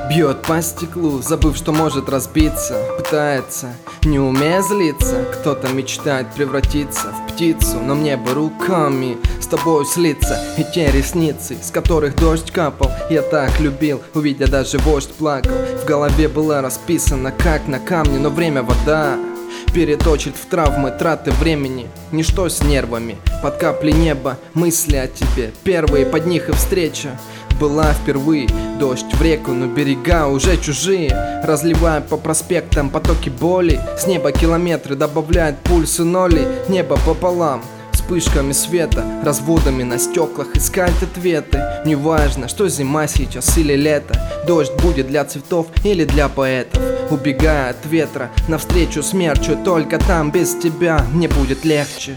Бьет по стеклу, забыв, что может разбиться. Пытается, не умея злиться. Кто-то мечтает превратиться в птицу, но мне бы руками с тобой слиться. И те ресницы, с которых дождь капал, я так любил, увидя даже вождь плакал. В голове было расписано, как на камне, но время вода переточит в травмы, траты времени. Ничто с нервами, под капли неба, мысли о тебе, первые под них и встреча была впервые. Дождь в реку, но берега уже чужие. Разливая по проспектам потоки боли. С неба километры добавляют пульсы ноли. Небо пополам, вспышками света, разводами на стеклах искать ответы. Неважно, что зима сейчас или лето, дождь будет для цветов или для поэтов. Убегая от ветра, навстречу смерчу, только там без тебя мне будет легче.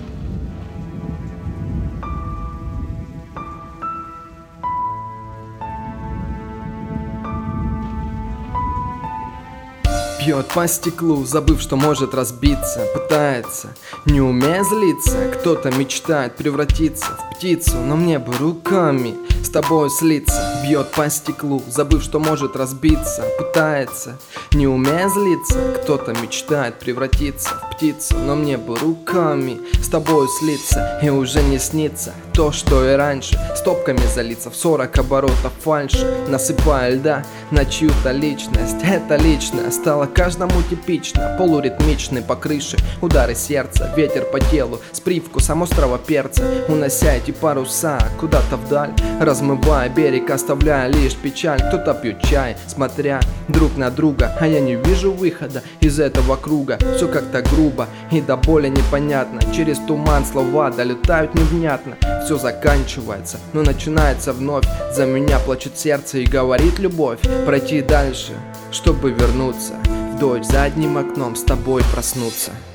Бьет по стеклу, забыв, что может разбиться. Пытается, не умея злиться. Кто-то мечтает превратиться в птицу, но мне бы руками с тобой слиться. Бьет по стеклу, забыв, что может разбиться. Пытается, не умея злиться. Кто-то мечтает превратиться в птицу, но мне бы руками с тобой слиться. И уже не снится то, что и раньше. Стопками залиться в 40 оборотов фальши, насыпая льда на чью-то личность. Это личное стало каждому типично. Полуритмичный по крыше, удары сердца, ветер по телу с привкусом острого перца, унося эти паруса куда-то вдаль, размывая берег, оставляя лишь печаль. Кто-то пьет чай, смотря друг на друга, а я не вижу выхода из этого круга. Все как-то грубо и до боли непонятно. Через туман слова долетают невнятно. Все заканчивается, но начинается вновь. За меня плачет сердце и говорит любовь. Пройти дальше, чтобы вернуться в дождь, за одним окном с тобой проснуться.